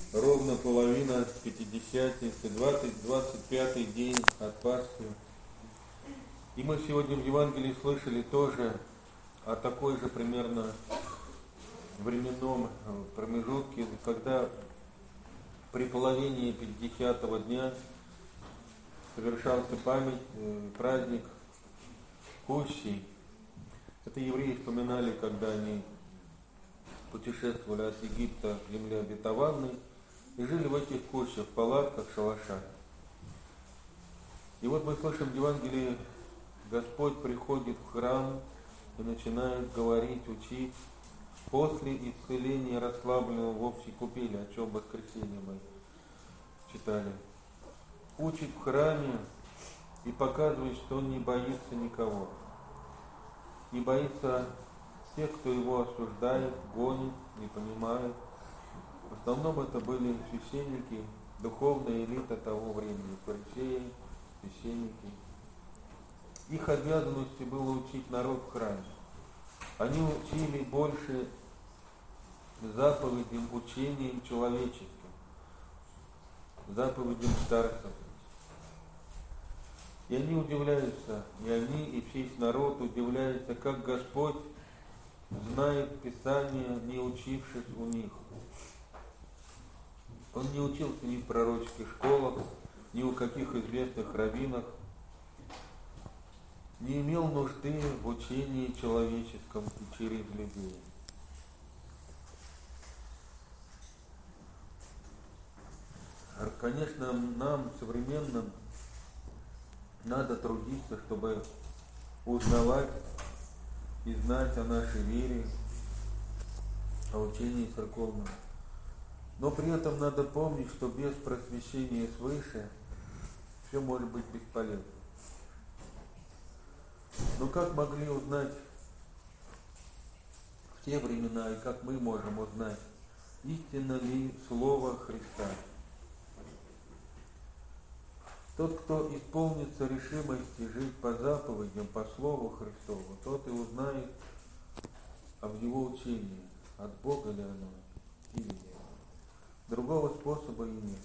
Ровно половина Пятидесятницы, 25-й день от Пасхи. И мы сегодня в Евангелии слышали тоже о такой же примерно временном промежутке, когда при половине 50-го дня совершался праздник Кущей. Это евреи вспоминали, когда они путешествовали от Египта к земле обетованной и жили в этих кущах, палатках, шалашах. И вот мы слышим в Евангелии, Господь приходит в храм и начинает говорить, учить. После исцеления расслабленного в общей купели, о чем в воскресенье мы читали, учит в храме и показывает, что он не боится никого. Не боится тех, кто его осуждает, гонит, не понимает. В основном это были священники, духовная элита того времени, фарисеи, священники. Их обязанностью было учить народ в храме. Они учили больше заповедям, учениям человеческим, заповедям старцев. И они удивляются, и они, и весь народ удивляется, как Господь знает Писание, не учившись у них. Он не учился ни в пророческих школах, ни у каких известных раввинах, не имел нужды в учении человеческом и через людей. Конечно, нам, современным, надо трудиться, чтобы узнавать и знать о нашей вере, о учении церковном. Но при этом надо помнить, что без просвещения свыше все может быть бесполезно. Но как могли узнать в те времена, и как мы можем узнать, истинно ли Слово Христа? Тот, кто исполнится решимости жить по заповедям, по Слову Христову, тот и узнает об Его учении, от Бога ли оно или нет. Другого способа и нет.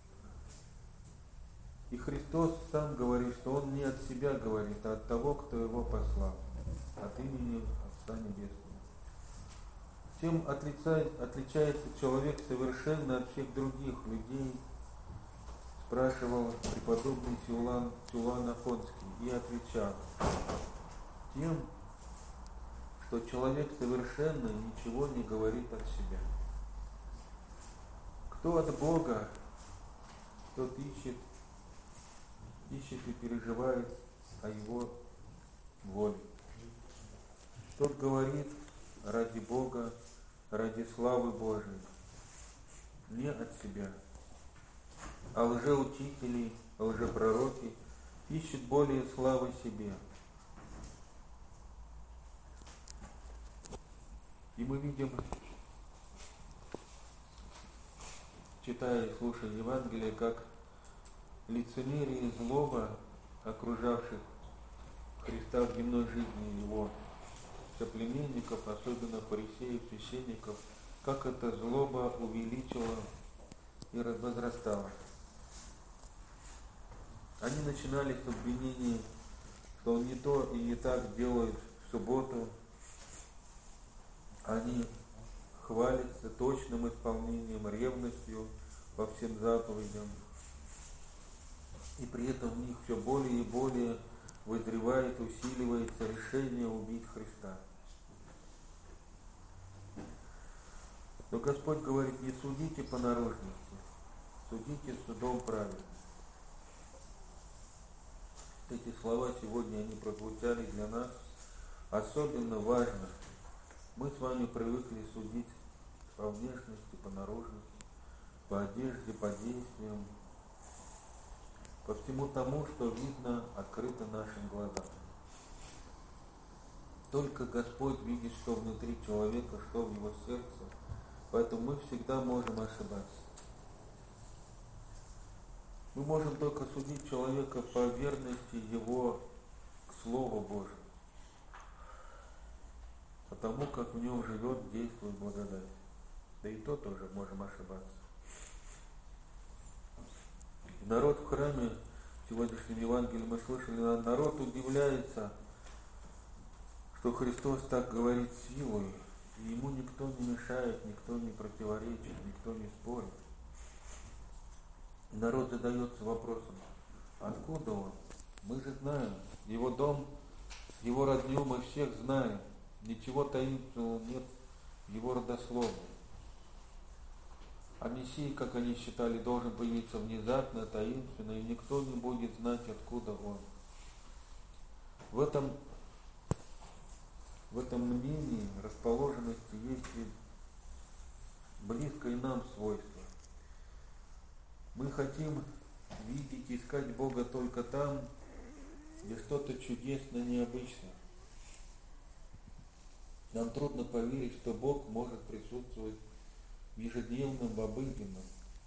И Христос сам говорит, что Он не от себя говорит, а от того, кто Его послал, от имени Отца Небесного. Чем отличается человек совершенно от всех других людей, спрашивал преподобный Силуан Афонский и отвечал: тем, что человек совершенно ничего не говорит от себя. Кто от Бога, тот ищет и переживает о Его воле. Тот говорит ради Бога, ради славы Божией, не от себя. А лжеучители, лжепророки ищут более славы себе. И мы видим, читая и слушая Евангелие, как лицемерие и злоба, окружавших Христа в земной жизни Его соплеменников, особенно фарисеев, священников, как эта злоба увеличила и возрастала. Они начинали с обвинений, что он не то и не так делает в субботу. Они хвалятся точным исполнением, ревностью по всем заповедям. И при этом в них все более и более вызревает, усиливается решение убить Христа. Но Господь говорит: не судите по наружности, судите судом праведным. Эти слова сегодня, они прозвучали для нас особенно важно. Мы с вами привыкли судить по внешности, по наружности, по одежде, по действиям, по всему тому, что видно, открыто нашим глазам. Только Господь видит, что внутри человека, что в его сердце, поэтому мы всегда можем ошибаться. Мы можем только судить человека по верности его к Слову Божию, потому как в нем живет, действует благодать. Да и то тоже можем ошибаться. Народ в храме, в сегодняшнем Евангелии мы слышали, народ удивляется, что Христос так говорит силой, и ему никто не мешает, никто не противоречит, никто не спорит. Народ задается вопросом, откуда он? Мы же знаем, его дом, его родню мы всех знаем, ничего таинственного нет в его родословии. А Мессия, как они считали, должен появиться внезапно, таинственно, и никто не будет знать, откуда он. В этом мнении расположенности есть и близкое нам свойство. Мы хотим видеть, искать Бога только там, где что-то чудесное, необычное. Нам трудно поверить, что Бог может присутствовать в ежедневном, в обыденном.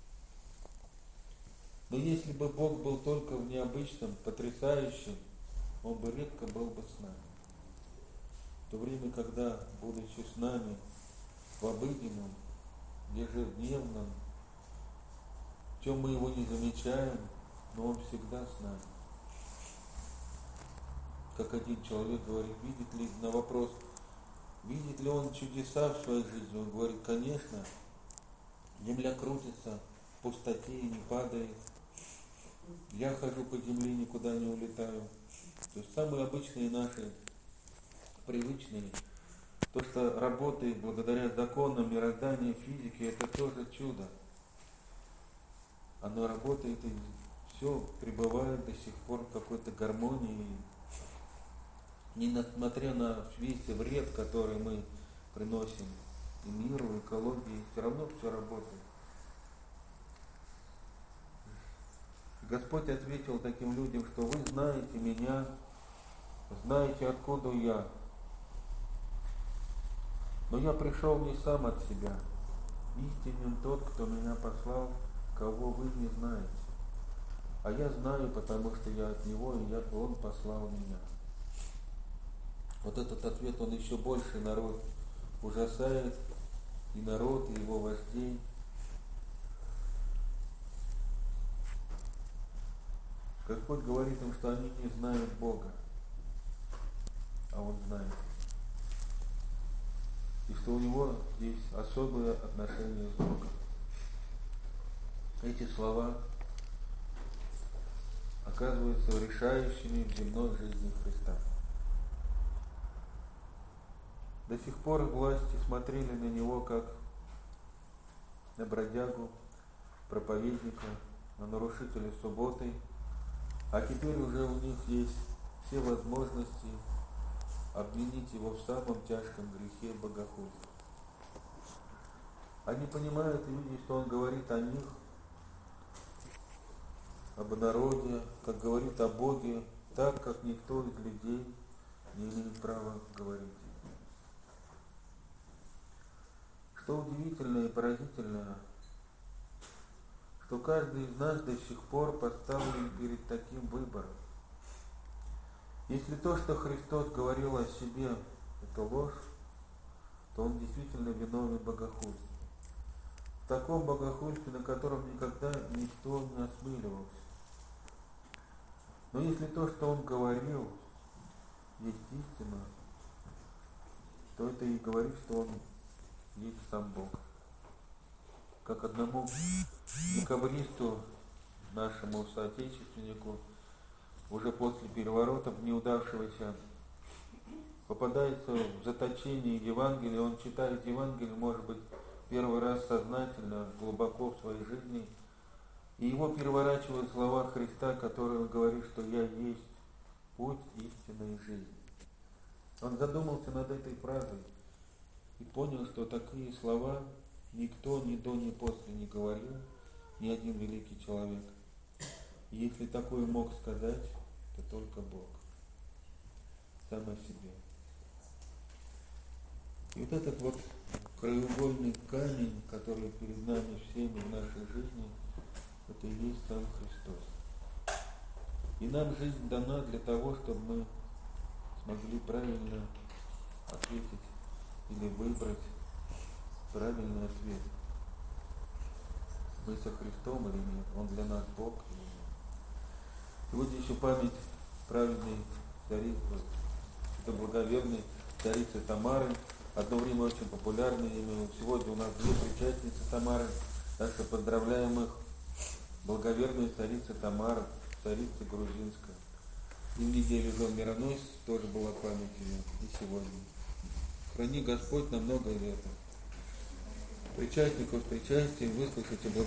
Но если бы Бог был только в необычном, потрясающем, Он бы редко был бы с нами. В то время, когда, будучи с нами в обыденном, ежедневном, в чем мы Его не замечаем, но Он всегда с нами. Как один человек говорит, видит ли, на вопрос, видит ли он чудеса в своей жизни, он говорит, конечно, земля крутится в пустоте и не падает, я хожу по земле, никуда не улетаю. То есть самые обычные наши, привычные, то, что работает благодаря законам мироздания, физики, это тоже чудо. Оно работает и все пребывает до сих пор в какой-то гармонии. Несмотря на весь вред, который мы приносим и миру, и экологии, все равно все работает. Господь ответил таким людям, что вы знаете меня, знаете, откуда я. Но я пришел не сам от себя. Истинен тот, кто меня послал, кого вы не знаете. А я знаю, потому что я от Него, и Он послал меня. Вот этот ответ, он еще больше народ ужасает, и народ, и его вождей. Господь говорит им, что они не знают Бога, а Он знает. И что у него есть особое отношение с Богом. Эти слова оказываются решающими в земной жизни Христа. До сих пор власти смотрели на него как на бродягу, проповедника, на нарушителя субботы, а теперь уже у них есть все возможности обвинить его в самом тяжком грехе богохульства. Они понимают и видят, что он говорит о них, об народе, как говорит о Боге, так, как никто из людей не имеет права говорить. Что удивительно и поразительно, что каждый из нас до сих пор поставлен перед таким выбором. Если то, что Христос говорил о себе, это ложь, то Он действительно виновен в богохульстве. В таком богохульстве, на котором никогда никто не осмеливался. Но если то, что Он говорил, есть истина, то это и говорит, что Он есть сам Бог. Как одному декабристу, нашему соотечественнику, уже после переворота неудавшегося, попадается в заточение Евангелия, он читает Евангелие, может быть, первый раз сознательно, глубоко в своей жизни, и его переворачивают слова Христа, которые он говорит, что «Я есть путь, истина и жизнь». Он задумался над этой фразой и понял, что такие слова никто ни до, ни после не говорил, ни один великий человек. И если такое мог сказать, то только Бог. Сам о себе. И вот этот вот краеугольный камень, который перед нами всеми в нашей жизни, это и есть сам Христос. И нам жизнь дана для того, чтобы мы смогли правильно ответить или выбрать правильный ответ. Мы со Христом или нет? Он для нас Бог или нет? Сегодня еще память праведной царицы, это благоверной царицы Тамары. Одно время очень популярное имя. Сегодня у нас 2 причастницы Тамары, так что поздравляем их. Благоверная царица Тамара, царица грузинская. И в неделю жен мироносец тоже была память ее, и сегодня. Храни Господь на много лет. Причастников с причастием выслушайте